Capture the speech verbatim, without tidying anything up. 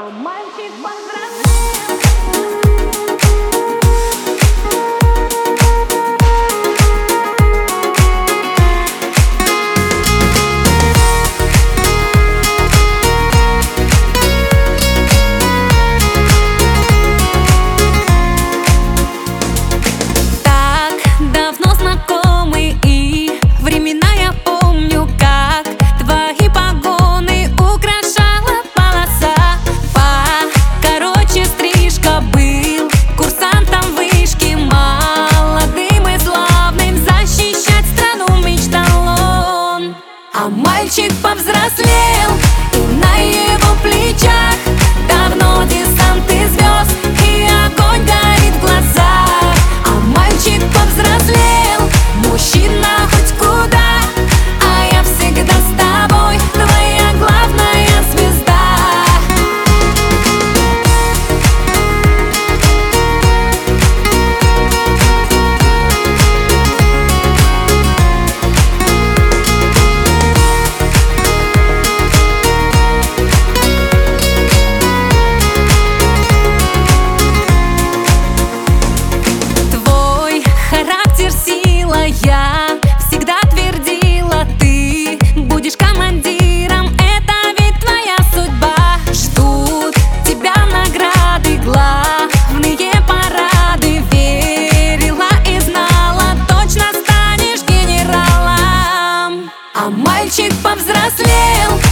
А мальчик повзрослел. А мальчик повзрослел, и на его плечах давно десанты звезд, и огонь горит в глазах. А мальчик повзрослел, мужчина хоть куда, а я всегда с тобой, твоя главная звезда. Я всегда твердила, ты будешь командиром, это ведь твоя судьба. Ждут тебя награды, главные парады. Верила и знала, точно станешь генералом. А мальчик повзрослел,